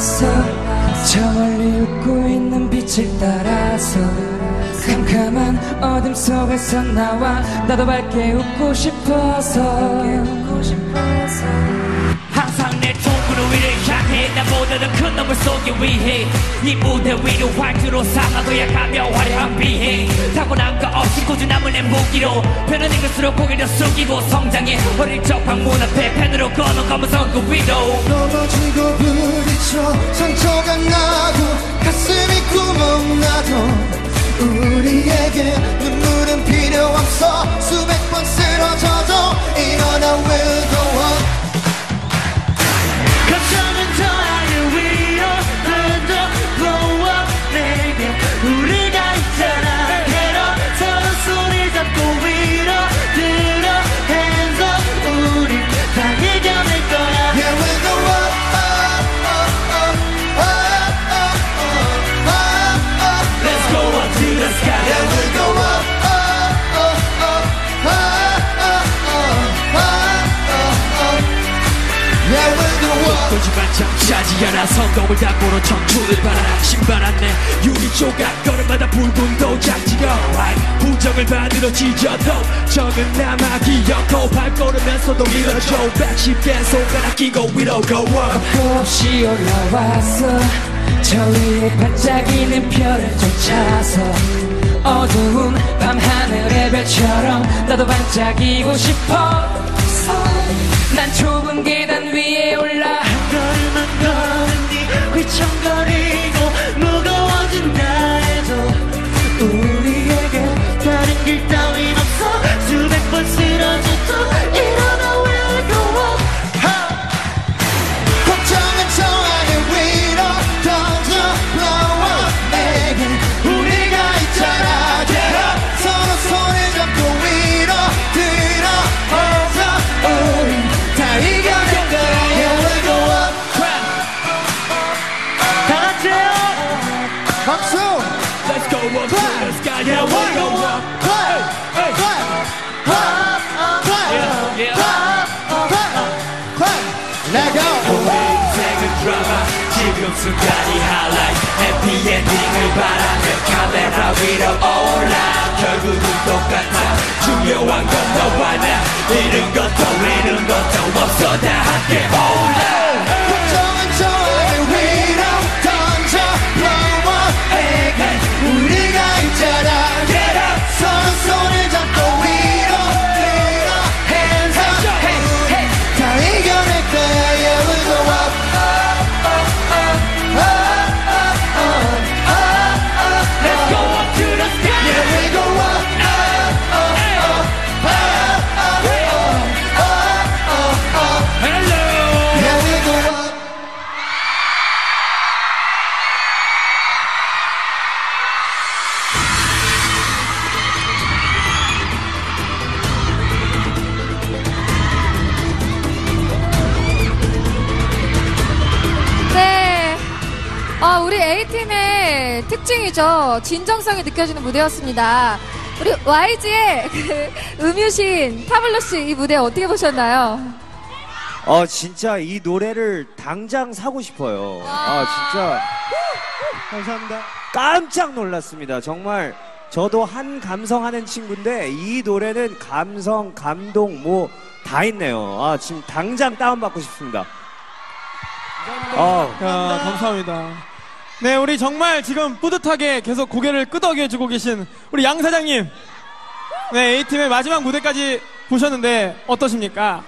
올라왔어. 저 멀리 웃고 있는 빛을 따라서 캄캄한 어둠 속에서 나와 나도 밝게 웃고 싶어서 항상 내 통구를 위를 향해 나보다 더 큰 놈을 쏘기 위해 이 무대 위로 활주로 삼아둬야 가벼워 화려한 비행 타고난 거 없이 꾸준함을 내 무기로 편은 익을수록 고개를 숙이고 성장해 어릴 적 방문 앞에 펜으로 꺼놓은 검은 선그 위로 넘어지고 부딪혀 상처가 나고 가슴이 구멍나도 우리에게 눈물은 필요 없어 수백 번 쓰러져도 일어나 will go on 걱정은 저 하늘 위로 더 blow up 내게 우리가 있잖아 해로 서로 손을 잡고 위로 들어 hands up 우리 다 이겨낼 거야 Yeah we'll go up Let's go up to the sky Yeah we'll go up Yeah we'll go up 거지만 잠자지 않아 성공을 담보로 청춘을 바라 신발 안내 유리 조각 걸음마다 붉은 도장지가 부정을 받으러 찢어도 정은 남아 기억고 발걸으면서도 밀어줘 110개 손가락 끼고 위로 go up 겁 없이 올라왔어. 저 위에 반짝이는 별을 쫓아서 어두운 밤하늘의 별처럼 나도 반짝이고 싶어. 난 좁은 계단 위에 올라 한 걸음 한 걸음 네 휘청거리고 무거워진다 해도 우리에게 다른 길 따윈 없어 수백 번 쓰러져도 일어나 we'll go up 걱정은 저 하늘 위로 던져 blow up 내게 우리가 있잖아 Get up 서로 손을 잡고 위로 들어 hands up 우린 다 이겨낼 거야 Yeah we'll go up 다 같이요 박수 Let's go up to the sky yeah we'll go up clap hey clap clap clap yeah clap Let go 우리 인생은 드라마 지금 순간이 하이라이트 해피엔딩을 바라며 카메라 위로 올라 결국은 똑같아 중요한 건 너와 나 잃은 것도 잃은 것도 없어 다 함께 올라 걱정은 저 하늘 위로 던져 blow up 내게 우리가 있잖아 Get up 서로 손을 잡고 위로 들어 hands up 다 이겨낼 거야 Yeah we'll go up Let's go up to the sky Yeah we'll go up Hello Yeah we'll go up 네. 우리 A팀의 특징이죠. 진정성이 느껴지는 무대였습니다. 우리 YG의 음유신 타블로씨 이 무대 어떻게 보셨나요? 진짜 이 노래를 당장 사고 싶어요. 진짜. 감사합니다. 깜짝 놀랐습니다. 정말 저도 한 감성하는 친구인데 이 노래는 감성, 감동 뭐 다 있네요. 지금 당장 다운받고 싶습니다. 감사합니다. 네, 우리 정말 지금 뿌듯하게 계속 고개를 끄덕여주고 계신 우리 양 사장님. 네, A팀의 마지막 무대까지 보셨는데 어떠십니까?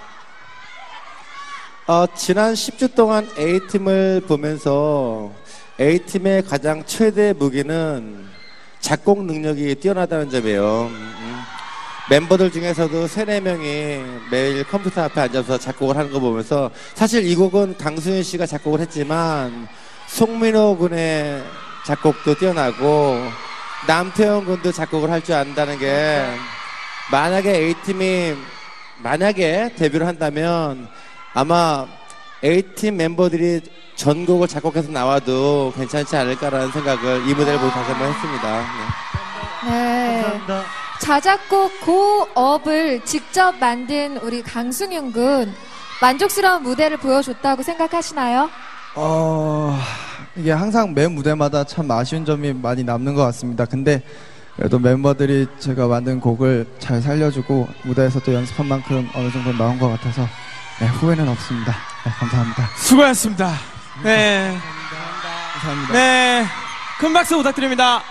지난 10주 동안 A팀을 보면서 A팀의 가장 최대 무기는 작곡 능력이 뛰어나다는 점이에요. 멤버들 중에서도 3, 4명이 매일 컴퓨터 앞에 앉아서 작곡을 하는 거 보면서 사실 이 곡은 강수현 씨가 작곡을 했지만 송민호 군의 작곡도 뛰어나고 남태현 군도 작곡을 할 줄 안다는 게 만약에 A팀이 데뷔를 한다면 아마 A팀 멤버들이 전곡을 작곡해서 나와도 괜찮지 않을까라는 생각을 이 무대를 보고 다시 한번 했습니다. 네. 자작곡 고업을 직접 만든 우리 강승윤 군 만족스러운 무대를 보여줬다고 생각하시나요? 이게 항상 매 무대마다 참 아쉬운 점이 많이 남는 것 같습니다. 근데 그래도 멤버들이 제가 만든 곡을 잘 살려주고 무대에서 또 연습한 만큼 어느 정도 나온 것 같아서 네, 후회는 없습니다. 네, 감사합니다. 수고하셨습니다. 네. 감사합니다. 네. 큰 박수 부탁드립니다.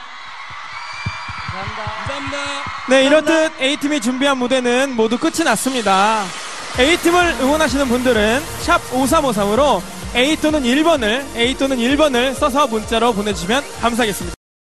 감사합니다. 네, 이렇듯 A팀이 준비한 무대는 모두 끝이 났습니다. A팀을 응원하시는 분들은 샵 5353으로 A 또는 1번을 써서 문자로 보내주시면 감사하겠습니다.